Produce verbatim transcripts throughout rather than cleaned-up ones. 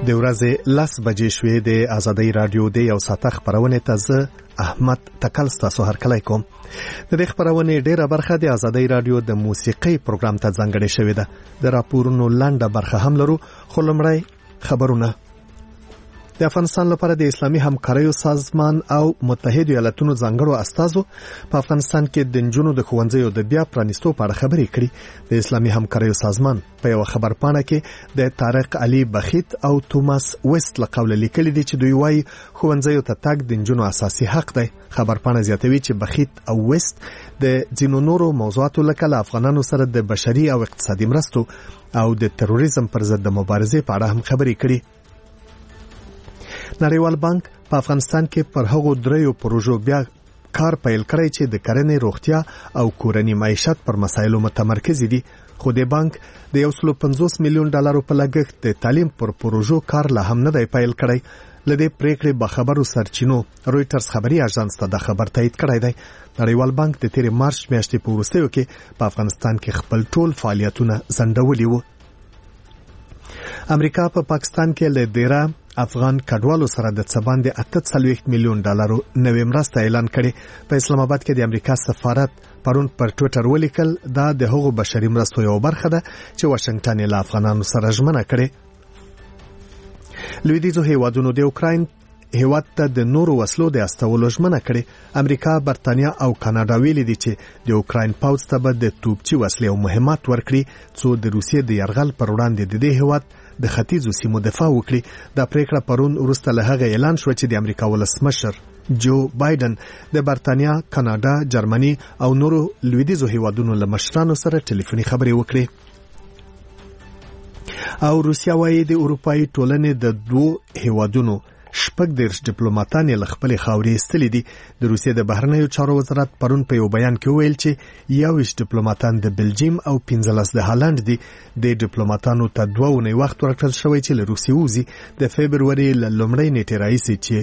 د ورځې لس بجې شوې د آزادۍ رادیو د یو ساعت خبرونه ته زه احمد تکل ستاسو هرکلی کوم. د دې خبرونه ډیره برخه د آزادۍ رادیو د موسیقي پروګرام ته ځانګړې شوې ده. د راپورونو لنډه برخه هم لرو، خو لومړی خبرونه. د افغانستان لپاره د اسلامي همکاریو سازمان او متحده ایالاتونو ځانګړو استازو په افغانستان کې د نجونو د ښوونځیو د بیا پرانیستو په اړه خبرې کړې. د اسلامي همکاریو سازمان په یو خبرپاڼه کې د طارق علي بخیت او توماس ویست له قوله لیکلي دي چې دوی وايي ښوونځیو ته تګ د نجونو اساسي حق دی. خبرپاڼه زیاتوي چې بخیت او ویست د ځینو نورو موضوعاتو لکه له افغانانو سره د بشري او اقتصادي مرستو او د تروریزم پر ضد د مبارزې په اړه هم خبرې کړې. نړیوال بانک په افغانستان کې پر هغو دریو پروژو بیا کار پیل کړی چې د کرنې، روغتیا او کورنۍ معیشت پر مسایلو متمرکز دي. خو د بانک د یو سل پنځوس میلیون ډالرو په لګښت د تعلیم پر پروژو کار لا هم نه دی پیل کړی. لدې پریکړې به خبرو سرچینو رويټرز خبري اژانس ته د خبر تایید کړی دی. نړیوال بانک د تیر مارچ میاشتې په وروستیو کې په افغانستان کې خپل ټول فعالیتونه ځنډولي وو. امریکا په پا پاکستان کې له ډیره افغان کډوالو سره د څبان د اته څلوېښت میلیون ډالرو نوې مرسته اعلان کړي. په اسلام آباد کې د امریکا سفارت پرون پر ټوئیټر ولیکل دا د هغو بشري مرستو یو برخه ده چې واشنگټن له افغانانو سره ژمنه کړي. لویدیځو هیوادونو د اوکراین هیواد ته د نورو وسلو د استولو ژمنه کړي. امریکا، برتانیا او کاناډا ویلي دي چې د اوکراین پوځ ته به د توپچي وسلې او مهمات ورکړي څو د روسیې د یرغل پر وړاندې د دې هیواد د ختیځو سیمو دفاع وکړي. دا پریکړه پرون وروسته له هغه اعلان شو چې د امریکا ولسمشر جو بایدن د برتانیا، کاناډا، جرمني او نورو لویدیځو هیوادونو له مشرانو سره ټلیفوني خبرې وکړي. او روسیا وايي د اروپאי ټولنې د دوه هیوادونو شپږ دیرش ډیپلوماټان له خپل خاورې استلي دي. د روسیې د بهرنیو چارو وزارت پرون په یو بیان کې ویل چې یوویشت ډیپلوماټان د بلجیم او پنځلس د هالند دي. د ډیپلوماټانو ته دوه اونۍ وخت ورکړل شوی چې له روسیې وځي. د فبروري له لومړۍ نیټې راهیسې چې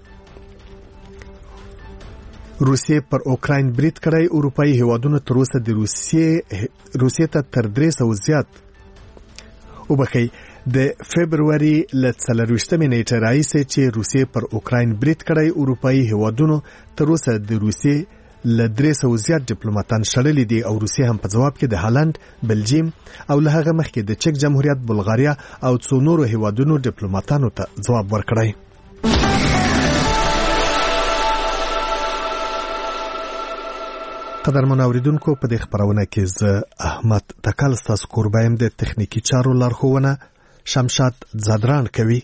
روسیې پر اوکراین برید کړی، اروپאי هیوادونو تر اوسه د روسیې روسیې ته تر درې سوه زیات وبخي د فبروري ل څلرویشتمې نیټې راهیسې چې روسیې پر اوکراین برید کړی، اروپאי هیوادونو تر اوسه د روسیې ل درې سوه زیات ډیپلوماټان شړلي دي او روسیې هم په جواب کې د هالند، بلجیم او له هغه مخکې د چک جمهوریت، بلغاریا او څو نورو هیوادونو ډیپلوماټانو ته جواب ورکړی. قدرمن اوریدونکو، په دې خبرونه کې زه احمد تکل ستاسو قربایم. د تخنیکی چارو لارښوونه شمشاد زادران کوي.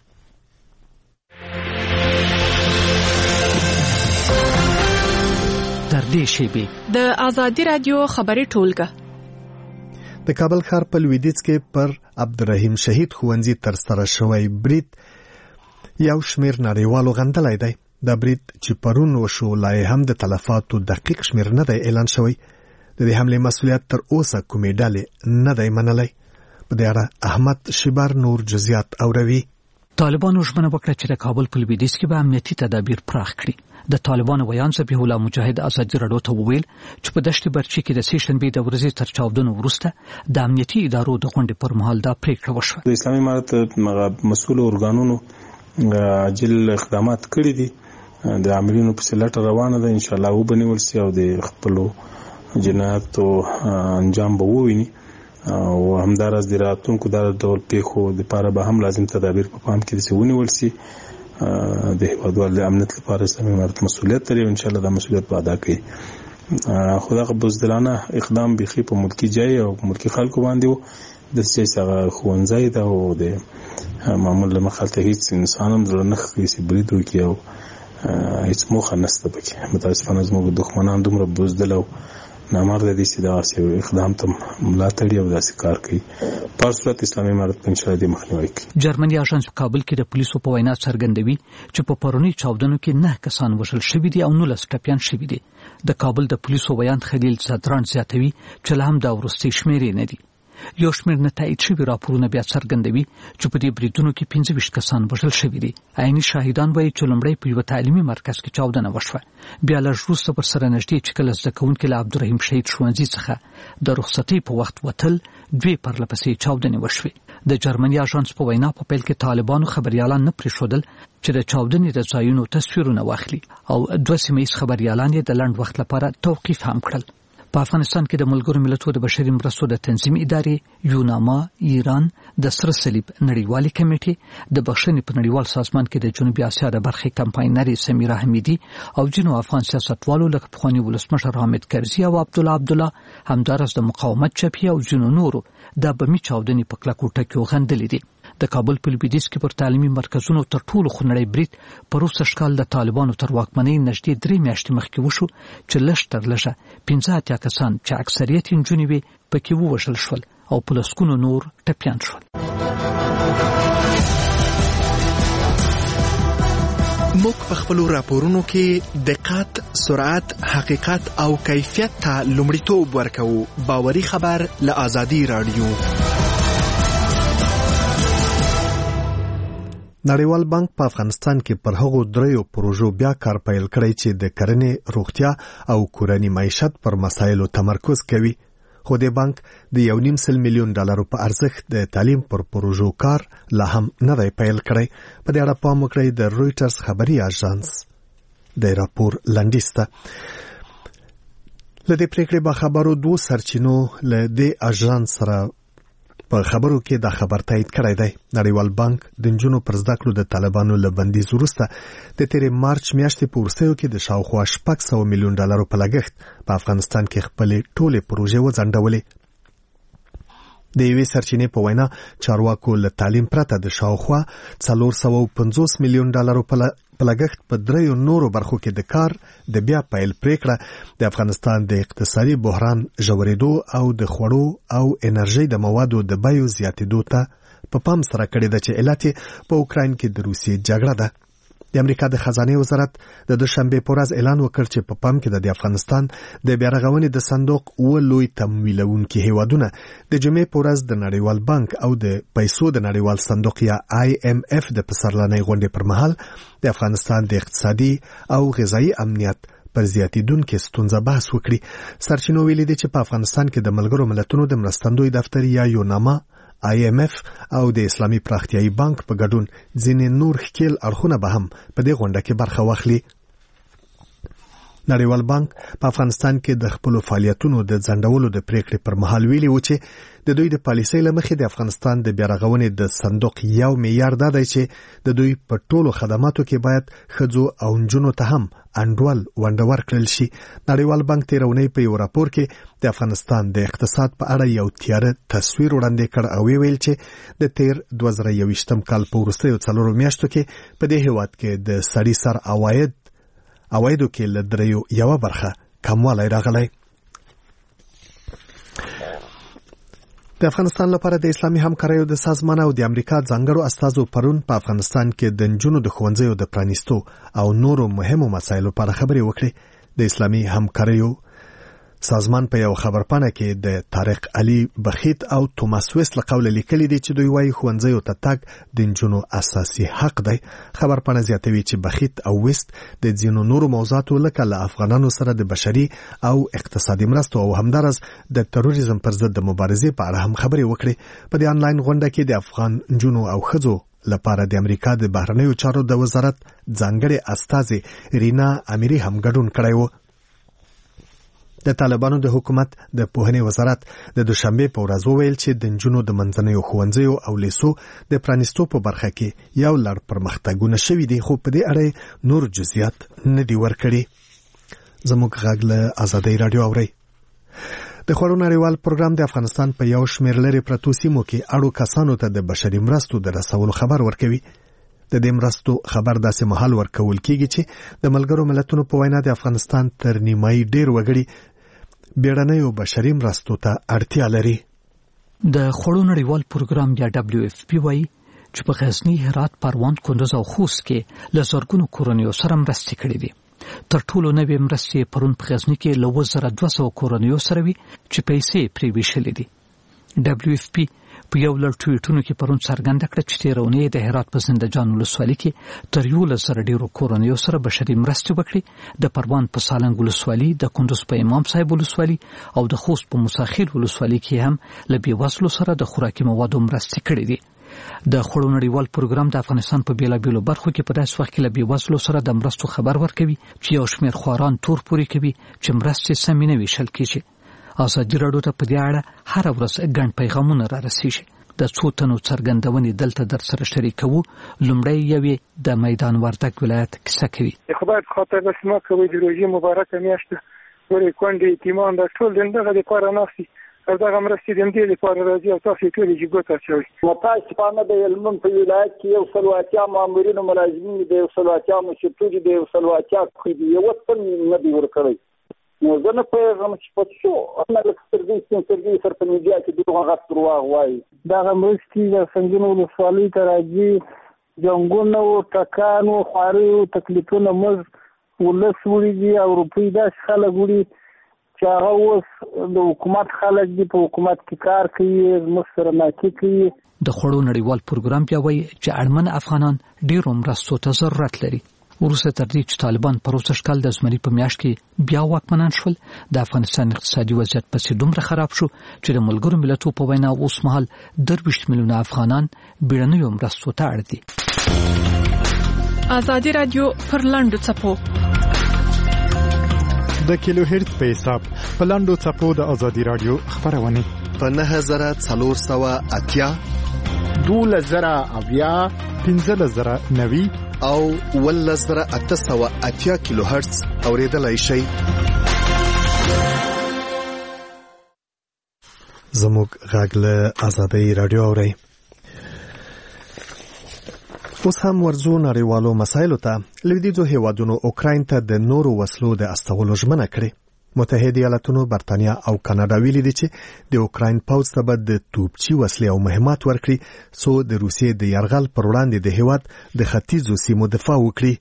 در دې شیبې د آزادی رادیو خبري ټولګه د کابل ښار په لویدیځ کې پر عبدالرحیم شهید ښوونځي تر سره شوی برید یو شمیر نړیوالو غندلی دی. دا برید چې پرون وشو لا هم د تلفاتو دقیق شمیر نه دی اعلان شوی. د دې حمله مسؤلیت تر اوسه کومې ډلې نه دی منلی. په دې اړه احمد شیبر نور جزئیات اوروي. طالبانو ژمنه وکړه چې د کابل په لویدیځ کې به امنیتي تدابیر پراخ کړي. د طالبانو ویان ذبیح الله مجاهد آزادي رادیو ته وویل چې په دشت برچی کې د سې شنبې د ورځې تر چاودنو وروسته د امنیتي ادارو د غونډې پر مهال دا پریکړه وشوه. د اسلامي امارت مسؤل ارګانونو عاجل اقدامات کړي دي. د عاملینو په سلټ روانه ده، ان شاء الله وبنول سي او د خپل جنایاتو انجام به وویني او همدارس د راتونکو د ډول پیښو لپاره به هم لازم تدابیر په پام کې ونیول سي. د هیوادوالو د امنیت لپاره اسلامي امارت مسؤلیت لري او ان شاء الله دا مسؤلیت به ادا کوي. خدای بزدلانه اقدام بيخي په ملکی جای او ملکی خلکو باندې وو. د سیاسي خوندزای دا او د معمول مخالفت هیڅ انسان هم زړه نه کوي چې برید وکړي او هیڅ موخه نشته پکې. متاسفانه زموږ دښمنان دومره بزدل او نامرده دي چې دا اقدام ته ملاتړ او داسې کار کوي. په صورت اسلامي امارت په انشاء الله مخنیوي کوي. جرمني اژانس په کابل کې د پولیسو په وینا څرګندوي چې په پرونی چاودنو کې نه کسان وژل شوي دي او نولس ټپيان شوي دي. د کابل د پولیسو ویان خلیل صدران زیاتوي چې لا هم دا ورستي شمیرې نه دي. یو شمېر نتایج شوي راپورونه بیا څرګندوي چې په دې بریدونو کې پنځه ویشت کسان وژل شوي دي. عیني شاهدان وایي چې لومړی په یوه تعلیمي مرکز کې چاودنه وشوه، بیا لږ وروسته ورسره نږدې چې کله زده کوونکي له عبدالرحیم شهید ښوونځي څخه د رخصتۍ په وخت وتل دوی پرله پسې چاودنې وشوې. د جرمني اژانس په وینا په پیل کې طالبانو خبريالان نه پرېښودل چې د چاودنې د ځایونو تصویرونه واخلي او دوه سیمه ییز خبريالان یې د لنډ وخت لپاره توقیف هم کړل. په افغانستان کې د ملګرو ملتونو د بشري مرستو د تنظیم ادارې، یوناما، ایران، د سره صلیب نړیوالې کمیټې، د بخښنې په نړیوال سازمان کې د جنوبي اسیا د برخې کمپاینرې سمیرا حمیدي او ځینو افغان سیاستوالو لکه پخواني ولسمشر حامد کرزي او عبدالله عبدالله، همداراز د مقاومت جبهې او ځینو نورو د بمي چاودنې په کلکو ټکیو غندلې دي. د کابل په لویدیځ کې پر تعلیمي مرکزونو تر ټولو خونړی برید پروسه شکال د طالبانو تر واکمنۍ نږدې درې میاشتې مخکې وشو چې لږ تر لږه پنځه اتیا کسان چې اکثریت یې نجونې وې پکې ووژل شول او په لسګونو نور ټپیان شول. موږ په خپلو راپورونو کې دقت، سرعت، حقیقت او کیفیت ته لومړیتوب ورکوو. باوري خبر له آزادي رادیو. نړیوال بانک په افغانستان کې پر هغو دریو پروژو بیا کار پیل کړی چې د کرنې، روغتیا او کورنی معیشت پر مسایلو تمرکز کوي. خو د بانک د یو نیم سل میلیون ډالرو په ارزښت د تعلیم پر پروژو کار لا هم نه دی پیل کړی. په دې اړه پام وکړئ د رویټرز خبري اژانس د راپور لنډیز ته. له دې پریکړې به خبرو دوه سرچینو له دې اژانس سره په خبرو کې دا خبر تایید کړی دی. نړیوال بانک د نجونو پر زده کړو د طالبانو له بندیز وروسته د تیرې مارچ میاشتې په وروستیو کې د شاوخوا شپږ سوه میلیون ډالرو په لګښت په افغانستان کې خپلې ټولې پروژې وځنډولې. د یوې سرچینې په وینا چارواکو له تعلیم پرته د شاوخوا څلور سوه پنځوس میلیون ډالرو په لګښت په دریو نورو برخو کې د کار د بیا پیل پریکړه د افغانستان د اقتصادي بحران ژورېدو او د خوړو او انرژي د موادو د بیو زیاتېدو ته په پام سره کړې ده چې علت په اوکراین کې د روسیې جګړه ده. د امریکا د خزانه وزارت د دوشنبه په ورځ اعلان وکړ چې په پام کې د افغانستان د بیارغونې د صندوق و لوی تمویلونکي هیوادونه د جمعې په ورځ د نړیوال بانک او د پیسو د نړیوال صندوق یا آی ایم اف د پسرلنۍ غونډې پر مهال د افغانستان د اقتصادي او غذایی امنیت پر زیاتیدونکو ستونزه بحث وکړي. سرچینو ویلي دي چې په افغانستان کې د ملګرو ملتونو د مرستندوی دفتر یا یوناما، آی ایم اف او د اسلامي پراختیایي بانک په ګډون ځینې نور ښکیل اړخونه به هم په دې غونډه کې برخه واخلي. نړیوال بانک په افغانستان کې د خپل فعالیتونو د ځنډولو د پریکړې پر مهال ویلي و چې د دوی د پالیسۍ له مخې د افغانستان د بیارغونې د صندوق یو معیار دا دی چې د دوی په ټولو خدماتو کې باید ښځو او نجونو ته هم انډول ونډه ورکړل شي. نړیوال بانک تېره اونۍ په یو راپور کې د افغانستان د اقتصاد په اړه یو تیاره تصویر وړاندې کړ او ویل چې د تیر دوه زره یوویشتم کال په وروستیو څلورو میاشتو کې په دې هیواد کې د سړي سر عواید عوایدو کې له دریو یوه برخه کموالی راغلی. د افغانستان لپاره د اسلامي همکاریو د سازمان او د امریکا ځانګړو استازو پرون په افغانستان کې د نجونو د ښوونځیو د پرانیستو او نورو مهمو مسایلو په اړه خبرې وکړې. د اسلامي همکاریو سازمان په یو خبرپاڼه کې د طارق علي بخیت او توماس ویست له قوله لیکلي دي چې دوی وايي ښوونځیو ته تګ د نجونو اساسي حق دی. خبرپاڼه زیاتوي چې بخیت او ویست د ځینو نورو موضوعاتو لکه له افغانانو سره د بشري او اقتصادي مرستو او همدارس د تروریزم پر ضد د مبارزې په اړه هم خبرې وکړي. په دې آنلاین غونډه کې د افغان نجونو او ښځو لپاره د امریکا د بهرنیو چارو د وزارت ځانګړې استازي رینا امیری هم ګډون کړی و. د طالبانو د حکومت د پوهنې وزارت د دوشنبه په ورځ وویل چې د نجونو د منځنیو ښوونځیو او لیسو د پرانیستو په برخه کې یو لړ پرمختګونه شوي دي، خو په دې اړه نور جزئیات نه دي ورکړي. زموږ غږ له آزادۍ رادیو اورئ. د خوړو نړیوال پروګرام د افغانستان په یو شمېر لرې پرتو سیمو کې اړو کسانو ته د بشري مرستو د رسولو خبر ورکوي. د دې مرستو خبر داسې مهال ورکول کیږي چې د ملګرو ملتونو په وینا د افغانستان تر نیمایي ډېر وګړي بیړنیو بشري مرستو ته اړتیا لري. د خوړو نړیوال پروګرام یا دبلیو اف پی وايي چې په غزنی، هرات، پروان، کندوز او خوست کې له زرګونو کورنیو سره مرستې کړې دي. تر ټولو نوې مرستې پرون په غزنی کې له اووه زره دوه سوه کورنیو سره وي چې پیسې پرې ویشلې دي. دبليو اف پی په یو لړ ټویټونو کې پرون څرګنده کړه چې تیرونې د هرات په زندهجان ولسوالۍ کې تر یولس زره ډیرو کورنیو سره بشري مرستې وکړي. د پروان په سالنګ ولسوالۍ، د کندوز په امام صاحب ولسوالۍ او د خوست په موساخیل ولسوالۍ کې هم له بېوزلو سره د خوراکي موادو مرستې کړې دي. د خوړو نړیوال پروګرام د افغانستان په بیلابیلو برخو کې په داسې وخت کې له بېوزلو سره د مرستو خبر ورکوي چې یو شمېر خواران تور پورې کوي چې مرستې سمې نه ویشل کېږي. ازادي راډیو ته په دې اړه هره ورځ ګڼ پیغامونه را رسېږي. د څو تنو څرګندونې دلته در سره شریکوو. لومړی یوې د میدان وردګ ولایت کیسه کوي. خدای په خاطر بس ما کوي د روژې مبارکه میاشت ورې کونډې یتیمان د ټول دغه لپاره ناستي او دغه مرستې د دې لپاره راځي او تاسو ټول یې ګوت اچوي. متاسفانه د هلمند په ولایت کې یو سل اتیا مامورین او ملازمین د یو سل اتیا مشرتوجي د یو سل اتیا کوي یو څه نه دی ورکړی. نو زه نه پوهېږم چې په څو انا لکه سترګې سترګې سره په میډیا کې دغه غږ درواغ وایي. دغه مرستې د سنګینو ولسوالۍ ته راځي. جنګونه او ټکان او خواري او تکلیفونه موږ ولس وړي دي او روپۍ داسې خلک وړي چې هغه اوس د حکومت خلک دي، په حکومت کې کار کوي، زموږ سره ناکي کوي. د خوړو نړیوال پروګرام بیا وایي چې اړمن افغانان ډېرو مرستو ته ضرورت لري. وروسته تر دې چې طالبان په روسش کال د زمري په میاشت کې بیا واکمنان شول، د افغانستان اقتصادي وضعیت پسې دومره خراب شو چې د ملګرو ملتونو په وینا اوس مهال درویشت میلیونه افغانان بیړنیو مرستو ته اړ دي. ازادي راډیو پر لاندو څپو د کیلو هرتز په حساب په لاندو څپو د ازادي راډیو خبرونه په نه زره څلور سوه اتیا، دولس زره اویا، پنځلس زره نوي او ولس زره اته سوه اتیا کیلو هرتز اوریدلای شي. زموږ غږ له ازادي راډیو اورئ. اوس هم ورځو نړیوالو مسایلو ته. لویدیځو هیوادونو اوکراین ته د نورو وسلو د استولو ژمنه کړې. متحده ایالاتونو، برتانیا او کاناډا ویلي دي چې د اوکراین پوځ ته به د توپچي وسلې او مهمات ورکړي څو د روسیې د یرغل پر وړاندې د هیواد د ختیځو سیمو دفاع وکړي.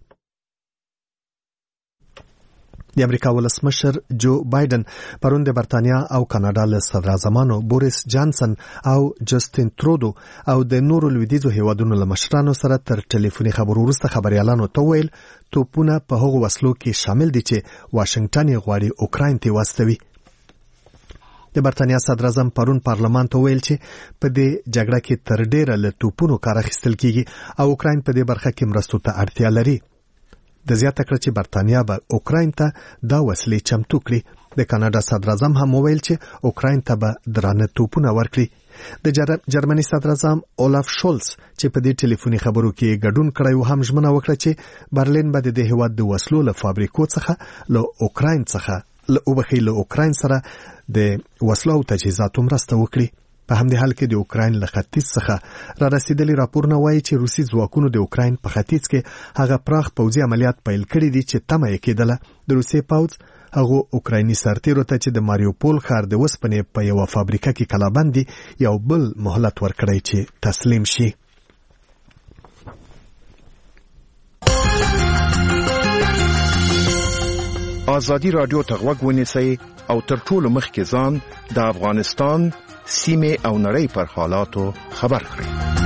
د امریکا ولسمشر جو بایدن پرون د برتانیا او کاناډا له صدراعظمانو بوریس جانسن او جسټین ترودو او د نورو لویدیځو هیوادونو له مشرانو سره تر ټلیفوني خبرو وروسته خبريالانو ته ویل توپونه په هغو وسلو کې شامل دي چې واشنگټن یې غواړي اوکراین ته واستوي. د برتانیا صدراعظم پرون پارلمان ته ویل چې په دې جګړه کې تر ډیره له توپونو کار اخیستل کیږي او اوکراین په دې برخه کې مرستو ته اړتیا لري. د زیاته کړه چې برتانیا به اوکراین ته دا وسلې چمتو کړي. د کاناډا صدراعظم هم ویل چې اوکراین ته به درانه توپونه ورکړي. د جرمني صدراعظم اولاف شولز چې په دې ټلیفوني خبرو کې ګډون کړی و هم ژمنه وکړه چې برلین به د دې هیواد د وسلو له فابریکو څخه له اوکراین څخه له وبخي له اوکراین سره د وسلو او تجهیزاتو مرسته وکړي. په همدې حال کې د اوکراین له ختیځ څخه را رسیدلي راپورونه وایي چې روسي ځواکونو د اوکراین په ختیځ کې هغه پراخ پوځي عملیات پیل کړي دي چې تمه یې کېدله د روسیې پوځ هغه اوکرایني سرتیرو ته چې د ماریوپول ښار د وسپنې په یوه فابریکه کې کلابند دي یو بل مهلت ورکړی چې تسلیم شي. ازادي راډیو ته غوږ ونیسئ او تر ټولو مخکې ځان د افغانستان سیمه او نړۍ پر حالاتو خبر کړئ.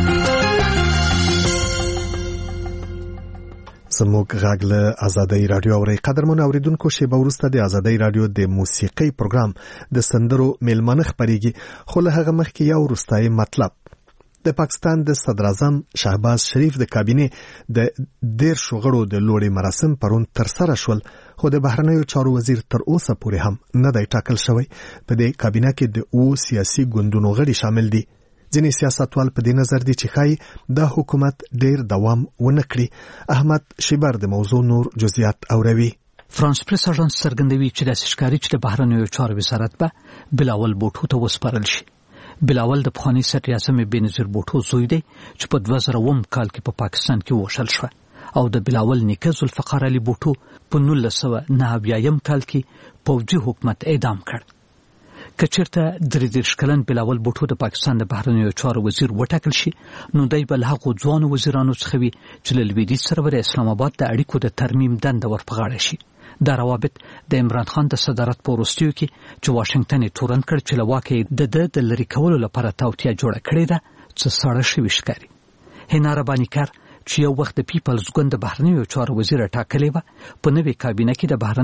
زموږ غږ له ازادي راډیو اورئ. قدرمن اوریدونکو، شیبه وروسته د ازادي راډیو د موسیقي پروګرام د سندرو میلمانه خبريږي، خو له هغه مخکې یو وروستای مطلب. د پاکستان د صدراعظم شهباز شریف د کابینې د ډیر شغړو د لوړې مراسم پرون تر سره شول، خو د بهرنیو چارو وزیر تر اوسه پورې هم نه دی ټاکل شوی. په دې کابینه کې د او سیاسي ګوندونو غړي شامل دي. ځینې سیاستوال په دې نظر دي چې ښایي دا حکومت ډیر دوام ونه کړي. احمد شیبر د موضوع نور جزئیات اوروي. فرانس پریس اژانس څرګندوي چې د ښکاری چې د بهرنیو چارو وزارت به بلاول بوټو ته وسپارل شي. بلاول د پخوانی صدر اعظم بېنظیر بوټو زوی دی چې په دوه زره اووه کال کې په پا پاکستان کې وشل شو او د بلاول نیکه ذوالفقار علي بوټو په نولس سوه نهه اویایم کال کې پوځي حکومت اعدام کړ. که چېرته درې دېرش کلن بلاول بوټو د پاکستان د بهرنیو چارو وزیر وټاکل شي، نو دی به له هغو ځوانو وزیرانو څخه وي چې له لویدیځ سره به د اسلام آباد د اړیکو د ترمیم دنده ور په غاړه شي. دا روابط د عمران خان د صدارت په وروستیو کې چې واشنگټن یې تورن کړ چې له واکه د د د لرې کولو لپاره توطیه جوړه کړې ده څه ساړه شوي ښکاري. هینا رباني کار چې یو وخت د پیپلز ګوند د بهرنیو چارو وزیر ټاکلې وه په نوې کابینه کې د بهرنیو